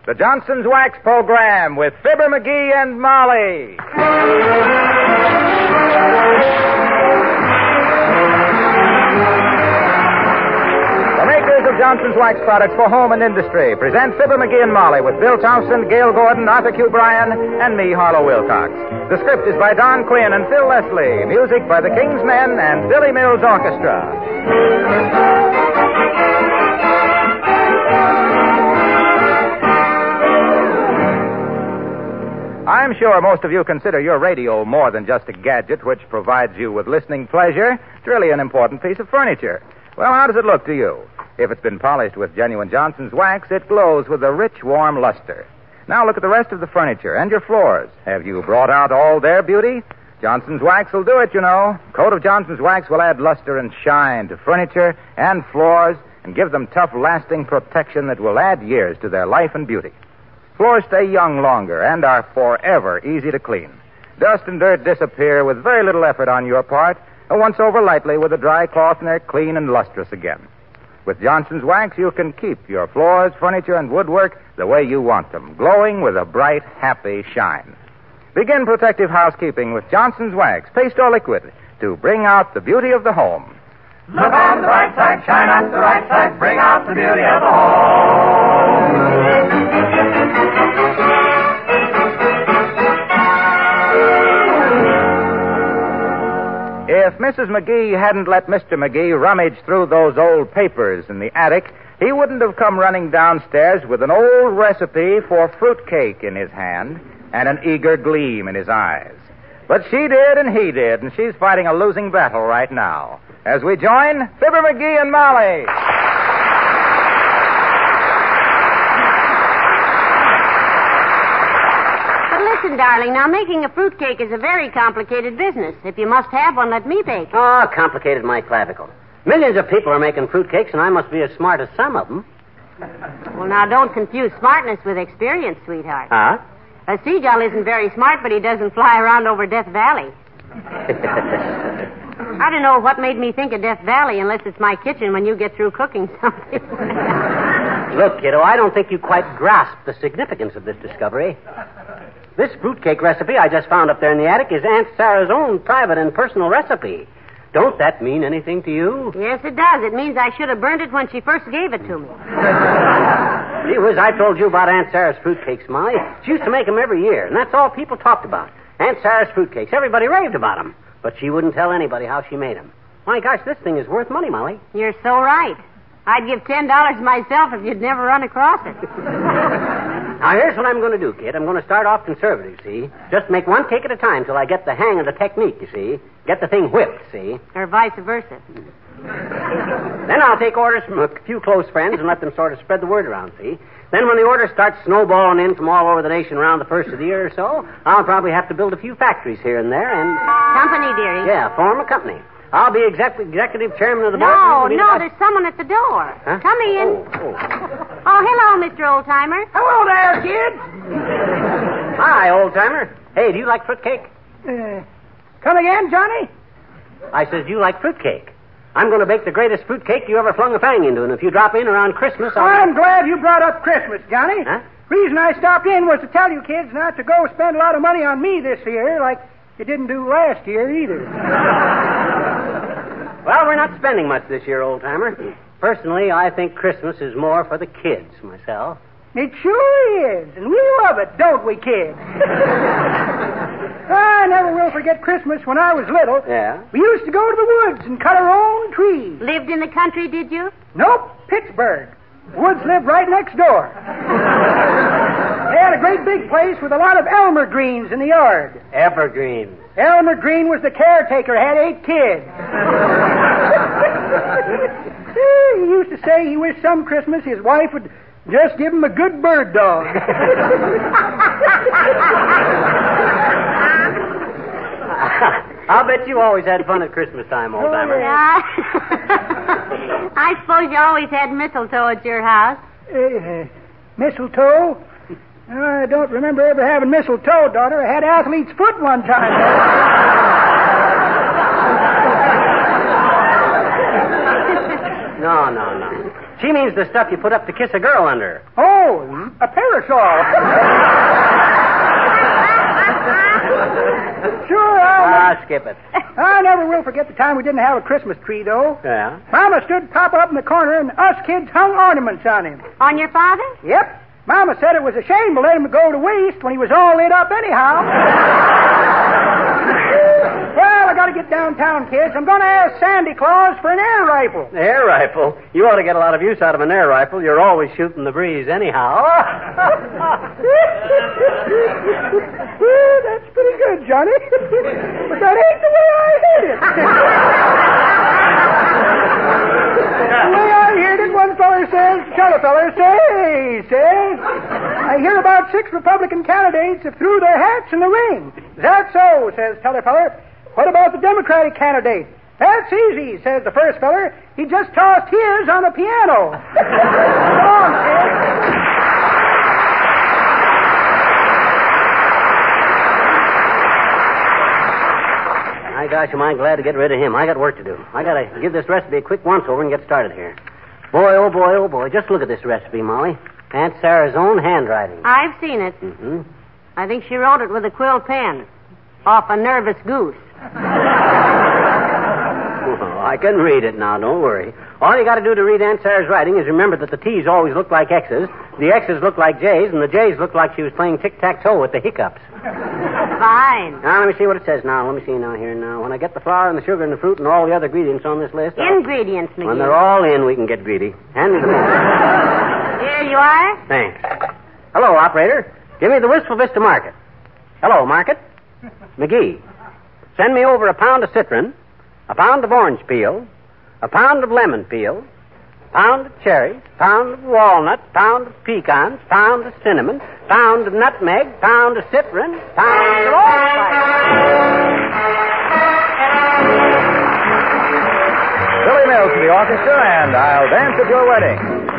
the Johnson's Wax Program with Fibber McGee and Molly. The makers of Johnson's Wax products for home and industry present Fibber McGee and Molly with Bill Thompson, Gail Gordon, Arthur Q. Bryan, and me, Harlow Wilcox. The script is by Don Quinn and Phil Leslie. Music by the King's Men and Billy Mills Orchestra. I'm sure most of you consider your radio more than just a gadget which provides you with listening pleasure. It's really an important piece of furniture. Well, how does it look to you? If it's been polished with genuine Johnson's Wax, it glows with a rich, warm luster. Now look at the rest of the furniture and your floors. Have you brought out all their beauty? Johnson's Wax will do it, you know. A coat of Johnson's Wax will add luster and shine to furniture and floors and give them tough, lasting protection that will add years to their life and beauty. Floors stay young longer and are forever easy to clean. Dust and dirt disappear with very little effort on your part, and once over lightly with a dry cloth and they're clean and lustrous again. With Johnson's Wax, you can keep your floors, furniture, and woodwork the way you want them, glowing with a bright, happy shine. Begin protective housekeeping with Johnson's Wax, paste or liquid, to bring out the beauty of the home. Look on the bright side, shine on the right side, bring out the beauty of the home. If Mrs. McGee hadn't let Mr. McGee rummage through those old papers in the attic, he wouldn't have come running downstairs with an old recipe for fruitcake in his hand and an eager gleam in his eyes. But she did and he did, and she's fighting a losing battle right now. As we join Fibber McGee and Molly. Listen, darling, now making a fruitcake is a very complicated business. If you must have one, let me bake it. Oh, complicated my clavicle. Millions of people are making fruitcakes, and I must be as smart as some of them. Well, now, don't confuse smartness with experience, sweetheart. Huh? Seagull isn't very smart, but he doesn't fly around over Death Valley. I don't know what made me think of Death Valley unless it's my kitchen when you get through cooking something. Look, kiddo, I don't think you quite grasp the significance of this discovery. This fruitcake recipe I just found up there in the attic is Aunt Sarah's own private and personal recipe. Don't that mean anything to you? Yes, it does. It means I should have burned it when she first gave it to me. Gee whiz, I told you about Aunt Sarah's fruitcakes, Molly. She used to make them every year, and that's all people talked about. Aunt Sarah's fruitcakes. Everybody raved about them. But she wouldn't tell anybody how she made them. My gosh, this thing is worth money, Molly. You're so right. I'd give $10 myself if you'd never run across it. Now, here's what I'm going to do, kid. I'm going to start off conservative, see? Just make one cake at a time till I get the hang of the technique, you see? Get the thing whipped, see? Or vice versa. Then I'll take orders from a few close friends and let them sort of spread the word around, see? Then when the orders start snowballing in from all over the nation around the first of the year or so, I'll probably have to build a few factories here and there and... Company, dearie. Yeah, form a company. I'll be executive chairman of the board. No, there's someone at the door. Huh? Come in. Oh, hello, Mr. Oldtimer. Hello there, kids. Hi, old-timer. Hey, do you like fruitcake? Come again, Johnny? I says, do you like fruitcake? I'm going to bake the greatest fruitcake you ever flung a fang into, and if you drop in around Christmas, I'm glad you brought up Christmas, Johnny. Huh? Reason I stopped in was to tell you kids not to go spend a lot of money on me this year, like you didn't do last year either. Well, we're not spending much this year, old-timer. Personally, I think Christmas is more for the kids, myself. It sure is, and we love it, don't we, kids? I never will forget Christmas when I was little. Yeah? We used to go to the woods and cut our own trees. Lived in the country, did you? Nope, Pittsburgh. Woods lived right next door. They had a great big place with a lot of Elmer Greens in the yard. Evergreens. Elmer Green was the caretaker, had 8 kids. He used to say he wished some Christmas his wife would just give him a good bird dog. I'll bet you always had fun at Christmas time, old-timer. Yeah. I suppose you always had mistletoe at your house. Mistletoe? I don't remember ever having mistletoe, daughter. I had athlete's foot one time. No. She means the stuff you put up to kiss a girl under. Oh, a parasol. Sure, Skip it. I never will forget the time we didn't have a Christmas tree, though. Yeah? Mama stood Papa up in the corner, and us kids hung ornaments on him. On your father? Yep. Mama said it was a shame to let him go to waste when he was all lit up anyhow. Well, I gotta get downtown, kids. I'm gonna ask Sandy Claus for an air rifle. Air rifle? You ought to get a lot of use out of an air rifle. You're always shooting the breeze anyhow. That's pretty good, Johnny. But that ain't the way I heard it. The way I heard it, one feller says, t'other feller says, I hear about 6 Republican candidates have threw their hats in the ring. Is that so, says t'other feller. What about the Democratic candidate? That's easy, says the first feller. He just tossed his on the piano. Come on, kid. My gosh, am I glad to get rid of him. I got work to do. I got to give this recipe a quick once-over and get started here. Boy, oh boy, oh boy. Just look at this recipe, Molly. Aunt Sarah's own handwriting. I've seen it. Mm-hmm. I think she wrote it with a quill pen. Off a nervous goose. Oh, I can read it now, don't worry. All you got to do to read Aunt Sarah's writing is remember that the T's always look like X's, the X's look like J's, and the J's look like she was playing tic-tac-toe with the hiccups. Fine. Now, let me see what it says now. Let me see now here now. When I get the flour and the sugar and the fruit and all the other ingredients on this list... Ingredients, McGee. When they're all in, we can get greedy. Hand me the book. Here you are. Thanks. Hello, operator. Give me the Wistful Vista Market. Hello, Market. McGee, send me over a pound of citron, a pound of orange peel, a pound of lemon peel, a pound of cherries, pound of walnut, pound of pecans, pound of cinnamon, pound of nutmeg, pound of citron, pound of allspice. Billy Mills to the orchestra, and I'll Dance at Your Wedding.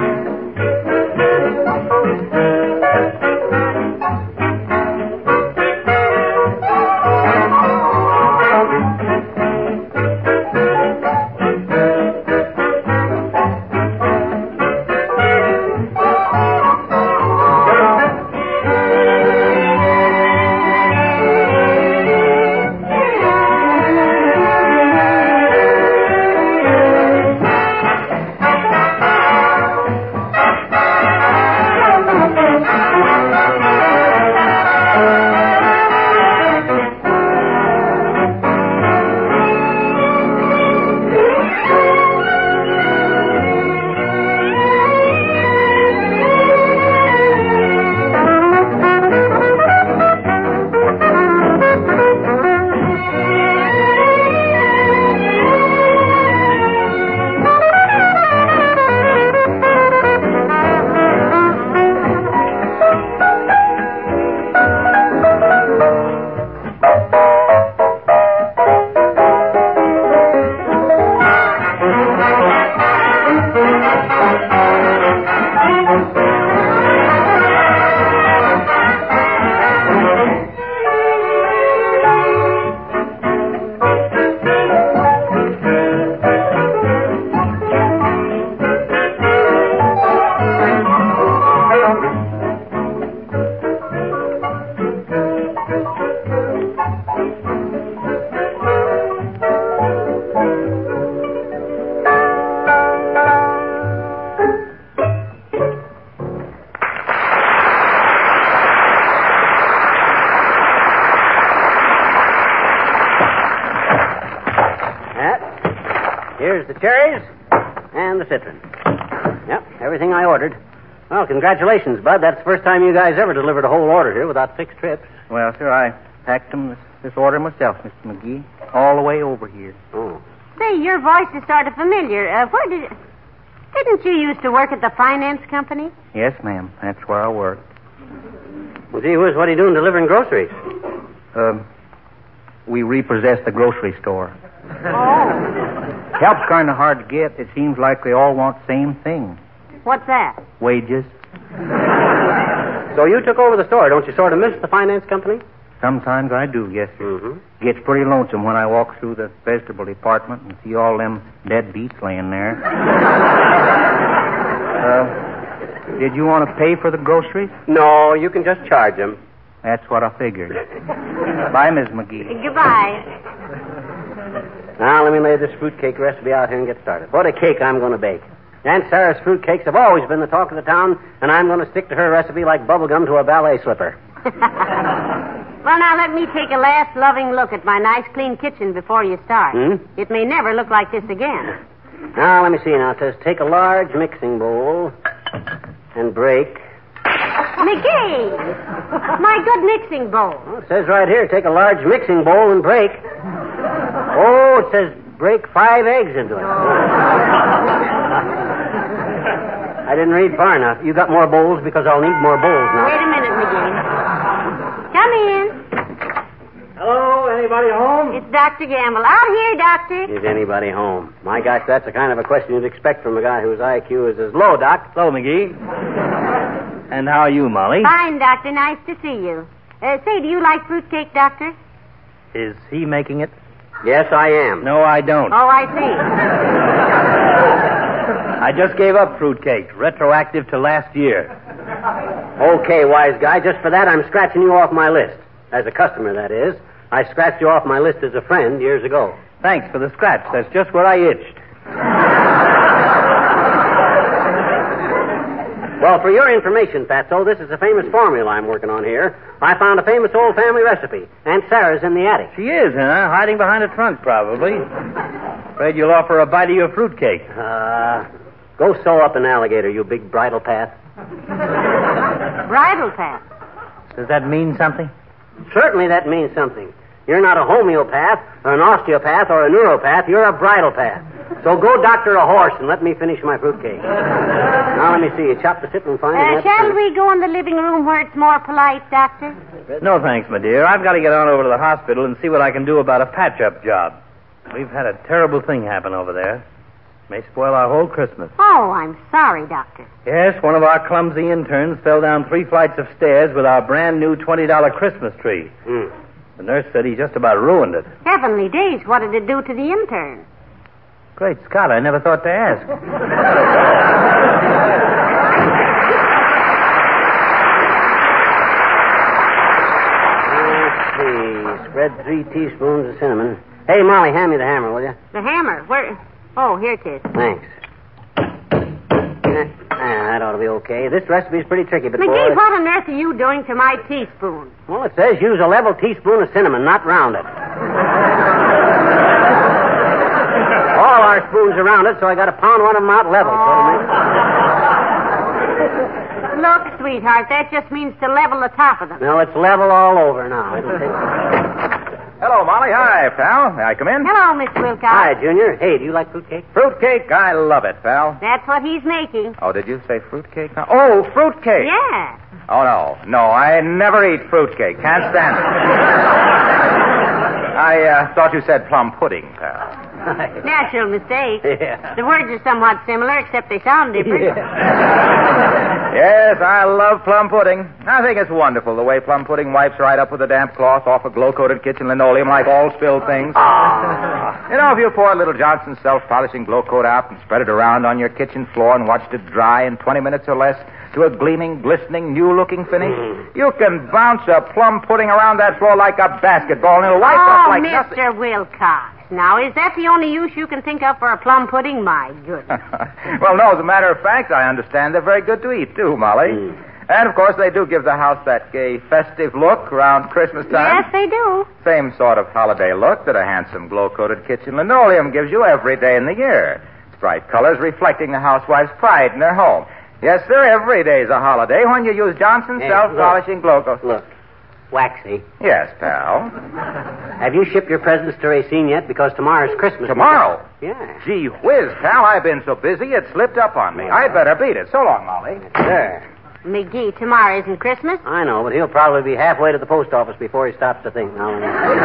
Here's the cherries and the citron. Yep, everything I ordered. Well, congratulations, Bud. That's the first time you guys ever delivered a whole order here without 6 trips. Well, sir, I packed this order myself, Mr. McGee, all the way over here. Oh. Say, your voice is sort of familiar. Didn't you used to work at the finance company? Yes, ma'am. That's where I work. Well, gee whiz, what are you doing delivering groceries? We repossess the grocery store. Oh. Help's kind of hard to get. It seems like they all want the same thing. What's that? Wages. So you took over the store. Don't you sort of miss the finance company? Sometimes I do, yes, sir. Mm-hmm. Gets pretty lonesome when I walk through the vegetable department and see all them dead beets laying there. Did you want to pay for the groceries? No, you can just charge them. That's what I figured. Bye, Miss McGee. Goodbye. Now, let me lay this fruitcake recipe out here and get started. What a cake I'm going to bake. Aunt Sarah's fruitcakes have always been the talk of the town, and I'm going to stick to her recipe like bubblegum to a ballet slipper. Well, now, let me take a last loving look at my nice, clean kitchen before you start. It may never look like this again. Now, let me see now. It says take a large mixing bowl and break. McGee! My good mixing bowl. Well, it says right here, take a large mixing bowl and break. Oh, it says break 5 eggs into it. I didn't read far enough. You got more bowls because I'll need more bowls now. Wait a minute, McGee. Come in. Hello, anybody home? It's Dr. Gamble. Out here, Doctor. Is anybody home? My gosh, that's the kind of a question you'd expect from a guy whose IQ is as low, Doc. Hello, McGee. And how are you, Molly? Fine, Doctor. Nice to see you. Say, do you like fruitcake, Doctor? Is he making it? Yes, I am. No, I don't. Oh, I see. I just gave up fruitcake, retroactive to last year. Okay, wise guy. Just for that, I'm scratching you off my list. As a customer, that is. I scratched you off my list as a friend years ago. Thanks for the scratch. That's just where I itched. Well, for your information, Fatso, this is a famous formula I'm working on here. I found a famous old family recipe. Aunt Sarah's in the attic. She is, huh? Hiding behind a trunk, probably. Afraid you'll offer a bite of your fruitcake. Go sew up an alligator, you big bridle path. Bridle path. Does that mean something? Certainly that means something. You're not a homeopath, or an osteopath, or a neuropath. You're a bridle path. So go doctor a horse and let me finish my fruitcake. Now, let me see. You chop the sitting fine. Shall we go in the living room where it's more polite, Doctor? No, thanks, my dear. I've got to get on over to the hospital and see what I can do about a patch-up job. We've had a terrible thing happen over there. May spoil our whole Christmas. Oh, I'm sorry, Doctor. Yes, one of our clumsy interns fell down 3 flights of stairs with our brand new $20 Christmas tree. The nurse said he just about ruined it. Heavenly days, what did it do to the intern? Great Scott, I never thought to ask. Let's see. Spread 3 teaspoons of cinnamon. Hey, Molly, hand me the hammer, will you? The hammer? Where? Oh, here it is. Thanks. That ought to be okay. This recipe's pretty tricky, but... McGee, what on earth are you doing to my teaspoon? Well, it says use a level teaspoon of cinnamon, not round it. All our spoons are rounded, so I got to pound one of them out level. Look, sweetheart, that just means to level the top of them. No, it's level all over now. It'll take... Hello, Molly. Hi, pal. May I come in? Hello, Miss Wilcox. Hi, Junior. Hey, do you like fruitcake? Fruitcake? I love it, pal. That's what he's making. Oh, did you say fruitcake? Oh, fruitcake. Yeah. Oh, no. No, I never eat fruitcake. Can't stand it. I thought you said plum pudding, pal. Natural mistake. Yeah. The words are somewhat similar, except they sound different. Yes, I love plum pudding. I think it's wonderful the way plum pudding wipes right up with a damp cloth off a glow-coated kitchen linoleum like all spilled things. You know, if you pour a little Johnson's self-polishing glow coat out and spread it around on your kitchen floor and watched it dry in 20 minutes or less to a gleaming, glistening, new-looking finish, you can bounce a plum pudding around that floor like a basketball and it'll wipe up like nothing. Mr. Wilcox. Now, is that the only use you can think of for a plum pudding? My goodness. Well, no, as a matter of fact, I understand they're very good to eat, too, Molly. And, of course, they do give the house that gay, festive look around Christmas time. Yes, they do. Same sort of holiday look that a handsome glow-coated kitchen linoleum gives you every day in the year. Its bright colors reflecting the housewife's pride in their home. Yes, sir, every day's a holiday when you use Johnson's self-polishing glow coat. Look. Waxy. Yes, pal. Have you shipped your presents to Racine yet? Because tomorrow's Christmas. Tomorrow? Yeah. Gee whiz, pal, I've been so busy it slipped up on me. I'd better beat it. So long, Molly. Sure. McGee, tomorrow isn't Christmas. I know, but he'll probably be halfway to the post office before he stops to think. Now,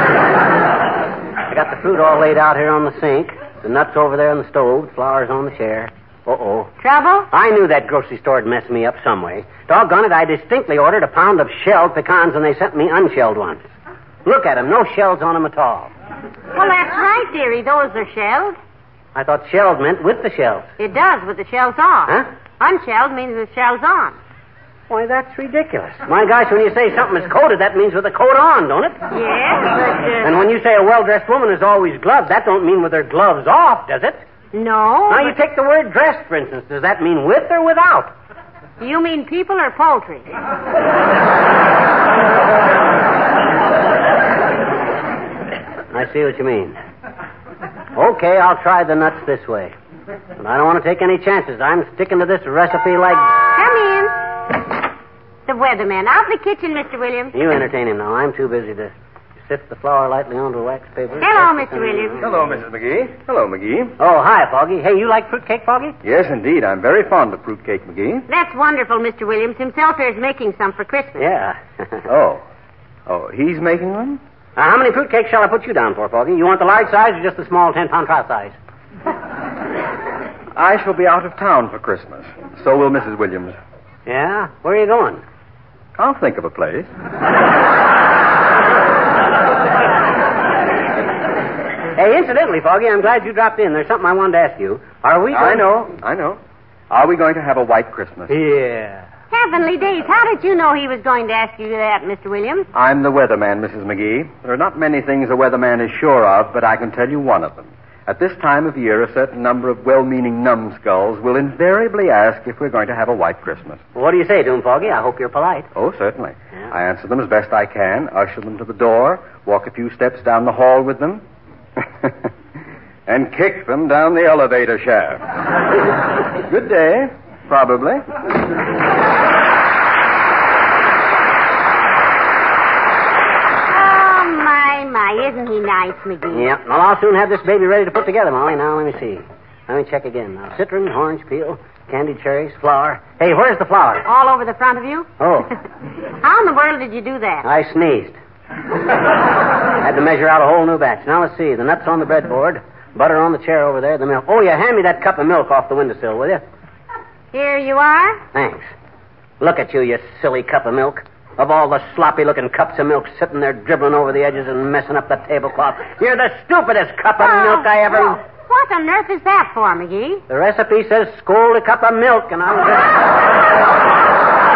I got the fruit all laid out here on the sink, the nuts over there on the stove, the flowers on the chair. Uh-oh. Trouble? I knew that grocery store'd mess me up some way. Doggone it, I distinctly ordered a pound of shelled pecans, and they sent me unshelled ones. Look at them, no shells on them at all. Well, that's right, dearie. Those are shelled. I thought shelled meant with the shells. It does, with the shells off. Huh? Unshelled means with shells on. Why, that's ridiculous. My gosh, when you say something is coated, that means with the coat on, don't it? Yes, but... And when you say a well-dressed woman is always gloved, that don't mean with her gloves off, does it? No. Now, you take the word dressed, for instance. Does that mean with or without? You mean people or poultry? I see what you mean. Okay, I'll try the nuts this way. But I don't want to take any chances. I'm sticking to this recipe like... Come in. The weatherman. Out in the kitchen, Mr. Williams. You entertain him now. I'm too busy to sift the flour lightly onto wax paper. Hello, Mr. Williams. Hello, Mrs. McGee. Hello, McGee. Oh, hi, Foggy. Hey, you like fruitcake, Foggy? Yes, indeed. I'm very fond of fruitcake, McGee. That's wonderful, Mr. Williams. Himself here is making some for Christmas. Yeah. Oh, he's making one? How many fruitcakes shall I put you down for, Foggy? You want the large size or just the small 10-pound trial size? I shall be out of town for Christmas. So will Mrs. Williams. Yeah? Where are you going? I'll think of a place. Hey, incidentally, Foggy, I'm glad you dropped in. There's something I wanted to ask you. Are we going... I know. Are we going to have a white Christmas? Yeah. Heavenly days. How did you know he was going to ask you that, Mr. Williams? I'm the weatherman, Mrs. McGee. There are not many things a weatherman is sure of, but I can tell you one of them. At this time of year, a certain number of well-meaning numbskulls will invariably ask if we're going to have a white Christmas. Well, what do you say to him, Foggy? I hope you're polite. Oh, certainly. Yeah. I answer them as best I can, usher them to the door, walk a few steps down the hall with them, and kick them down the elevator shaft. Good day, probably. Isn't he nice, McGee? Yeah. Well, I'll soon have this baby ready to put together, Molly. Now, let me see. Let me check again. Now, citron, orange peel, candied cherries, flour. Hey, where's the flour? All over the front of you? Oh. How in the world did you do that? I sneezed. Had to measure out a whole new batch. Now, let's see. The nuts on the breadboard, butter on the chair over there, the milk. Oh, yeah, hand me that cup of milk off the windowsill, will you? Here you are. Thanks. Look at you, you silly cup of milk. Of all the sloppy-looking cups of milk sitting there dribbling over the edges and messing up the tablecloth, you're the stupidest cup of milk I ever... Oh, what on earth is that for, McGee? The recipe says scold a cup of milk, and I'm just...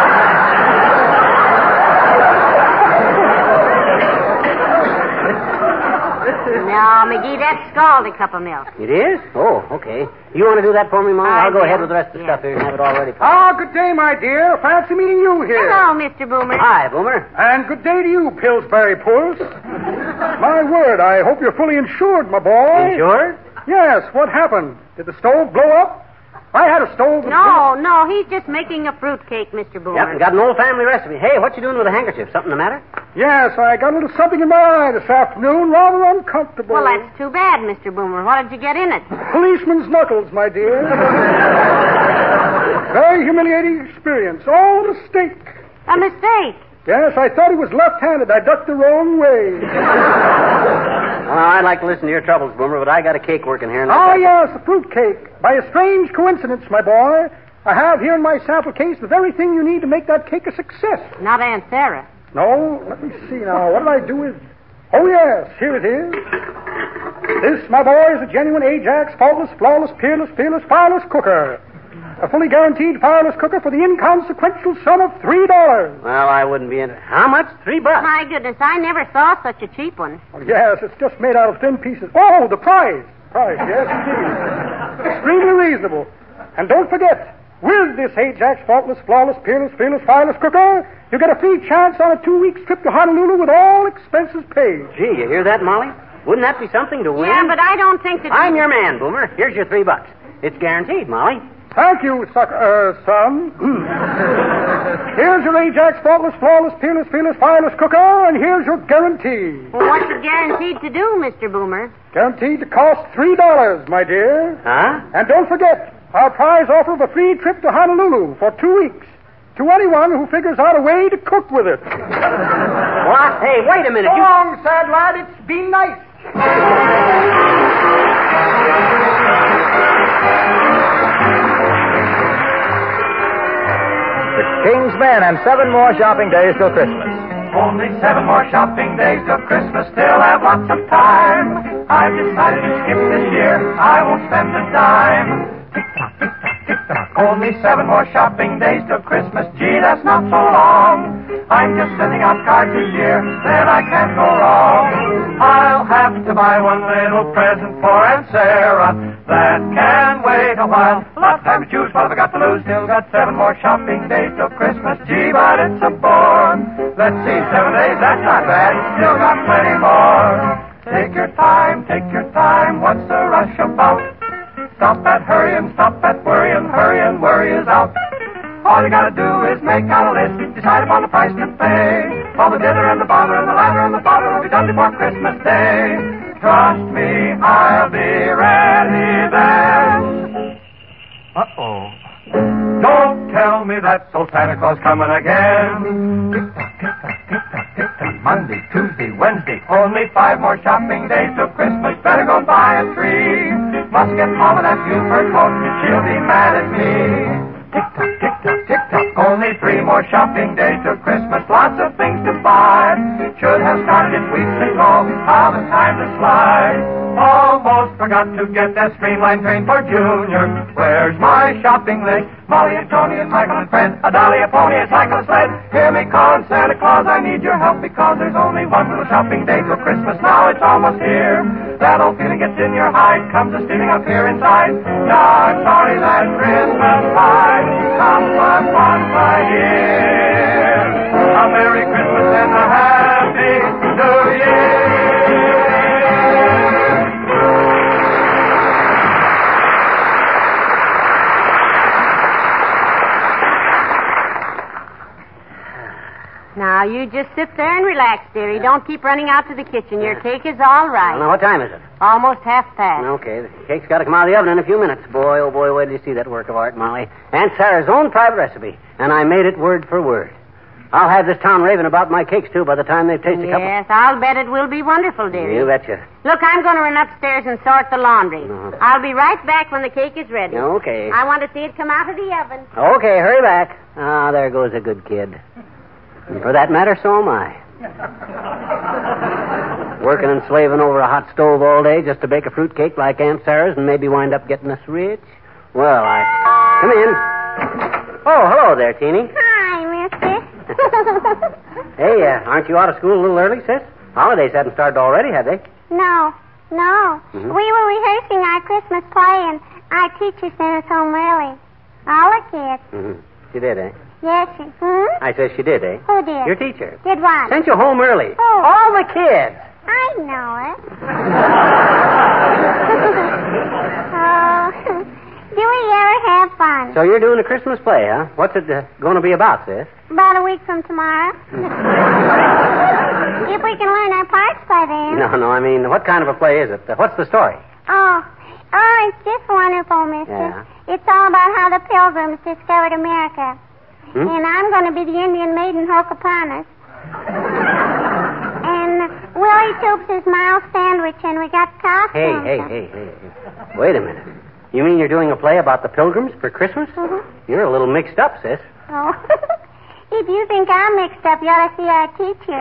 No, McGee, that's scald a cup of milk. It is? Oh, okay. You want to do that for me, Mom? I'll go ahead with the rest of the stuff here and have it all ready. Good day, my dear. Fancy meeting you here. Hello, Mr. Boomer. Hi, Boomer. And good day to you, Pillsbury Puss. My word, I hope you're fully insured, my boy. Insured? Yes, what happened? Did the stove blow up? I had a stove... No, he's just making a fruitcake, Mr. Boomer. Yep, and got an old family recipe. Hey, what you doing with a handkerchief? Something the matter? Yes, I got a little something in my eye this afternoon, rather uncomfortable. Well, that's too bad, Mr. Boomer. What did you get in it? Policeman's knuckles, my dear. Very humiliating experience. All a mistake. A mistake? Yes, I thought he was left-handed. I ducked the wrong way. Well, I'd like to listen to your troubles, Boomer, but I got a cake working here. Yes, a fruit cake. By a strange coincidence, my boy, I have here in my sample case the very thing you need to make that cake a success. Not Aunt Sarah. No, let me see now. What did I do with... Oh, yes, here it is. This, my boy, is a genuine Ajax, faultless, flawless, peerless, fireless cooker. A fully guaranteed fireless cooker for the inconsequential sum of $3. Well, I wouldn't be interested. How much? $3? My goodness, I never saw such a cheap one. Oh, yes, it's just made out of thin pieces. Oh, the price. Yes, indeed. Extremely reasonable. And don't forget, with this Ajax faultless, flawless, peerless, fireless cooker, you get a free chance on a 2-week trip to Honolulu with all expenses paid. Gee, you hear that, Molly? Wouldn't that be something to win? Yeah, but I don't think that... I'm your man, Boomer. Here's your $3. It's guaranteed, Molly. Thank you, son. Here's your Ajax faultless, flawless, peerless, fireless cooker, and here's your guarantee. Well, what's it guaranteed to do, Mr. Boomer? Guaranteed to cost $3, my dear. Huh? And don't forget, our prize offer of a free trip to Honolulu for 2 weeks to anyone who figures out a way to cook with it. What? Hey, wait a minute. So long, sad lad. It's been nice. King's Men and 7 more shopping days till Christmas. Only 7 more shopping days till Christmas, still have lots of time. I've decided to skip this year, I won't spend a dime. Tick-tock, tick-tock, tick-tock. Only 7 more shopping days till Christmas. Gee, that's not so long. I'm just sending out cards this year, then I can't go wrong. I'll have to buy one little present for Aunt Sarah. That can wait a while. Lots of time to choose. What have I got to lose? Still got 7 more shopping days till Christmas. Gee, but it's a bore. Let's see, 7 days, that's not bad. Still got plenty more. Take your time, what's the rush about? Stop that hurrying, stop that worrying, hurry and worry is out. All you gotta do is make out a list, decide upon the price to pay. All the dither and the bother and the lather and the bother will be done before Christmas Day. Trust me, I'll be ready then. Uh-oh. Don't tell me that's old Santa Claus coming again. Tick-tock, tick-tock, tick-tock, tick-tock. Monday, Tuesday, Wednesday. Only 5 more shopping days till Christmas. Better go buy a tree. Must get Mama that new fur coat. She'll be mad at me. Tick-tock, tick-tock, tick-tock. Only 3 more shopping days till Christmas. Lots of things to buy. Should have started it weeks ago. How the time to slide. Almost forgot to get that streamlined train for Junior. Where's my shopping list? Molly and Tony and Michael and Fred. A dolly, a pony, a cycle, a sled. Hear me calling Santa Claus. I need your help because there's only one little shopping day till Christmas. Now it's almost here. That old feeling gets in your hide. Comes a stealing up here inside. Now I'm sorry that Christmas tide comes but once a year. A Merry Christmas and a Happy New Year. Now, you just sit there and relax, dearie. Don't keep running out to the kitchen. Your cake is all right. Now, what time is it? Almost 1:30. Okay, the cake's got to come out of the oven in a few minutes. Boy, oh boy, wait till you see that work of art, Molly. Aunt Sarah's own private recipe, and I made it word for word. I'll have this town raving about my cakes, too, by the time they've tasted a couple. Yes, I'll bet it will be wonderful, dearie. You betcha. Look, I'm going to run upstairs and sort the laundry. I'll be right back when the cake is ready. Okay. I want to see it come out of the oven. Okay, hurry back. Ah, there goes a good kid. And for that matter, so am I. Working and slaving over a hot stove all day just to bake a fruit cake like Aunt Sarah's and maybe wind up getting us rich? Well, Come in. Oh, hello there, Teeny. Hi, mister. Hey, aren't you out of school a little early, sis? Holidays hadn't started already, had they? No. Mm-hmm. We were rehearsing our Christmas play, and our teacher sent us home early. All the kids. Mm-hmm. She did, eh? Yes, she... I said she did, eh? Who did? Your teacher. Did what? Sent you home early. Oh. All the kids. I know it. Oh... Do we ever have fun? So you're doing a Christmas play, huh? What's it going to be about, sis? About a week from tomorrow. If we can learn our parts by then. No, I mean, what kind of a play is it? What's the story? Oh, it's just wonderful, mister. Yeah. It's all about how the Pilgrims discovered America. And I'm going to be the Indian maiden Hokoponis. And Willie Toops is Miles Sandwich, and we got costumes. Hey. Wait a minute. You mean you're doing a play about the Pilgrims for Christmas? Mm-hmm. You're a little mixed up, sis. Oh. If you think I'm mixed up, you ought to see our teacher.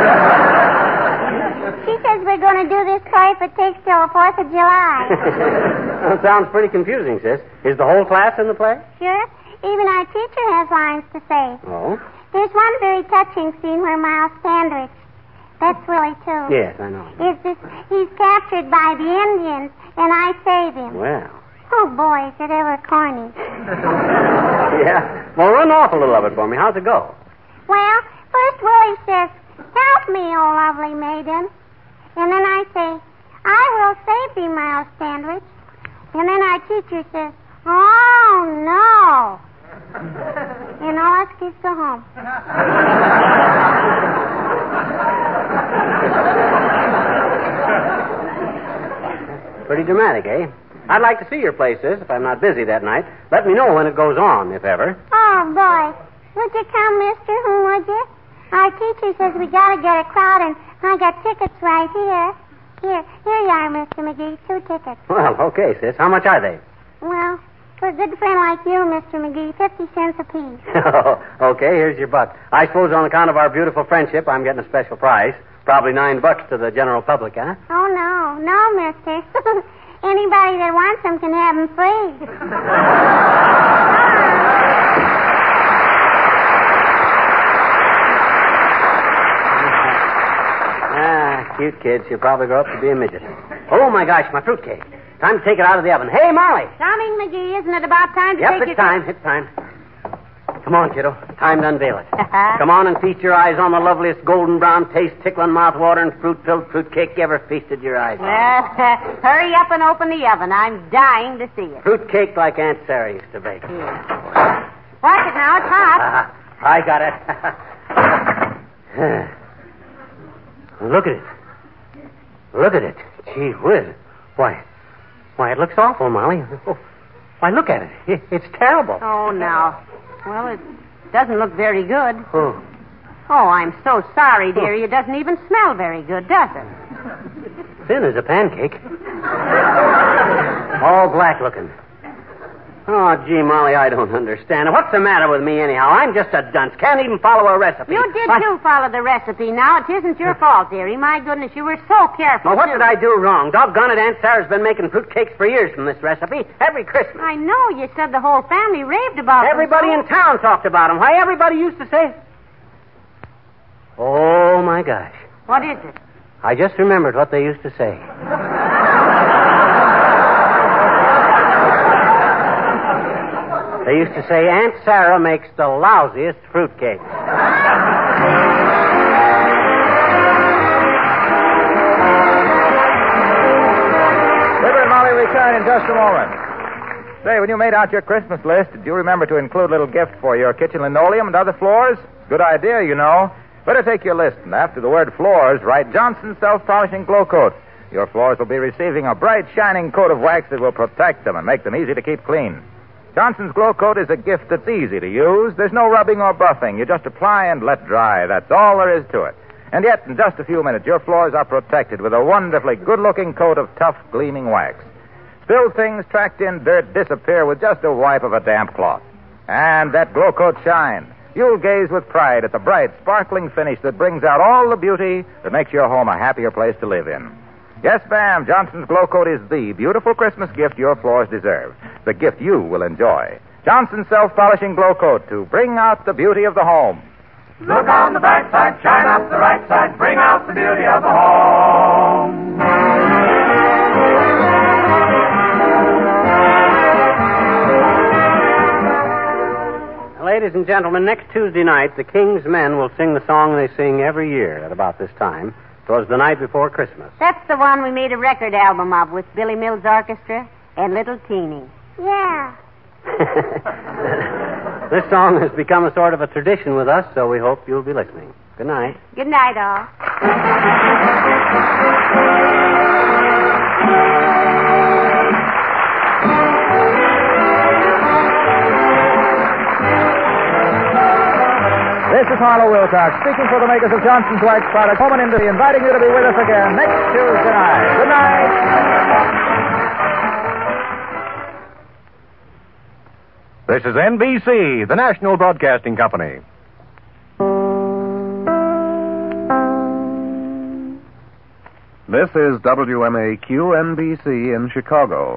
She says we're going to do this play if it takes till the 4th of July. That sounds pretty confusing, sis. Is the whole class in the play? Sure. Even our teacher has lines to say. Oh? There's one very touching scene where Miles Sandwich, that's Willie too. Yes, I know. He's captured by the Indians, and I save him. Well. Oh, boy, is it ever corny. Yeah. Well, run off a little of it for me. How's it go? Well, first Willie says, "Help me, oh lovely maiden." And then I say, "I will save thee, Miles Sandwich." And then our teacher says, "Oh, no." And all us kids go home. Pretty dramatic, eh? I'd like to see your play, sis, if I'm not busy that night. Let me know when it goes on, if ever. Oh, boy. Would you come, mister? Would you? Our teacher says we got to get a crowd, and I got tickets right here. Here you are, Mr. McGee. 2 tickets. Well, okay, sis. How much are they? Well, for a good friend like you, Mr. McGee, 50 cents apiece. Okay, here's your buck. I suppose on account of our beautiful friendship, I'm getting a special price. Probably $9 to the general public, huh? Oh, no, mister. Anybody that wants them can have them free. Cute kid. She'll probably grow up to be a midget. Oh, my gosh, my fruitcake. Time to take it out of the oven. Hey, Molly. Coming, McGee. Isn't it about time to take It's time. It's time. Come on, kiddo. Time to unveil it. Come on and feast your eyes on the loveliest golden brown taste, tickling mouth-watering, fruit-filled fruitcake you ever feasted your eyes on. Well, hurry up and open the oven. I'm dying to see it. Fruitcake like Aunt Sarah used to bake. Yeah. Watch it now. It's hot. I got it. Look at it. Look at it. Gee whiz. Why, it looks awful, Molly. Oh, why, look at it. It's terrible. Oh, no. Well, it doesn't look very good. Oh. Oh, I'm so sorry, dearie. It doesn't even smell very good, does it? Thin as a pancake. All black looking. Oh, gee, Molly, I don't understand. What's the matter with me, anyhow? I'm just a dunce. Can't even follow a recipe. You did, too, follow the recipe. Now, it isn't your fault, dearie. My goodness, you were so careful. Well, what did I do wrong? Doggone it, Aunt Sarah's been making fruitcakes for years from this recipe. Every Christmas. I know. You said the whole family raved about them. Everybody in town talked about them. Why, everybody used to say... Oh, my gosh. What is it? I just remembered what they used to say. They used to say Aunt Sarah makes the lousiest fruitcakes. Fibber and Molly return in just a moment. Say, when you made out your Christmas list, did you remember to include a little gift for your kitchen linoleum and other floors? Good idea, you know. Better take your list, and after the word floors, write Johnson Self-Polishing Glow Coat. Your floors will be receiving a bright, shining coat of wax that will protect them and make them easy to keep clean. Johnson's Glow Coat is a gift that's easy to use. There's no rubbing or buffing. You just apply and let dry. That's all there is to it. And yet, in just a few minutes, your floors are protected with a wonderfully good-looking coat of tough, gleaming wax. Spilled things, tracked in dirt disappear with just a wipe of a damp cloth. And that Glow Coat shine. You'll gaze with pride at the bright, sparkling finish that brings out all the beauty that makes your home a happier place to live in. Yes, ma'am, Johnson's Glow Coat is the beautiful Christmas gift your floors deserve. The gift you will enjoy. Johnson's Self-Polishing Glow Coat to bring out the beauty of the home. Look on the back side, shine up the right side, bring out the beauty of the home. Ladies and gentlemen, next Tuesday night, the King's Men will sing the song they sing every year at about this time. It was the night before Christmas. That's the one we made a record album of with Billy Mills Orchestra and Little Teeny. Yeah. This song has become a sort of a tradition with us, so we hope you'll be listening. Good night. Good night, all. This is Harlow Wilcox, speaking for the makers of Johnson's Wax Products, home and Indy, inviting you to be with us again next Tuesday night. Good night. This is NBC, the National Broadcasting Company. This is WMAQ-NBC in Chicago.